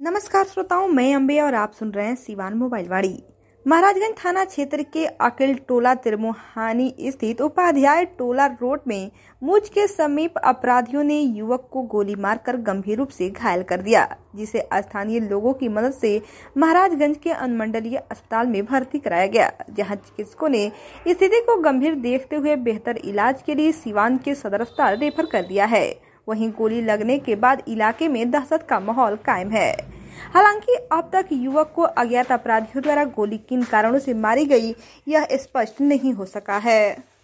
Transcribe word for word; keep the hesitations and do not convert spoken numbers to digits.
नमस्कार श्रोताओं, मैं अंबे और आप सुन रहे हैं सिवान मोबाइल वाणी। महाराजगंज थाना क्षेत्र के अकिल टोला तिरमोहानी स्थित उपाध्याय टोला रोड में मुझ के समीप अपराधियों ने युवक को गोली मारकर गंभीर रूप से घायल कर दिया, जिसे स्थानीय लोगों की मदद से महाराजगंज के अनुमंडलीय अस्पताल में भर्ती कराया गया, जहां चिकित्सकों ने स्थिति को गंभीर देखते हुए बेहतर इलाज के लिए सिवान के सदर अस्पताल रेफर कर दिया है। वहीं गोली लगने के बाद इलाके में दहशत का माहौल कायम है। हालांकि अब तक युवक को अज्ञात अपराधियों द्वारा गोली किन कारणों से मारी गई, यह स्पष्ट नहीं हो सका है।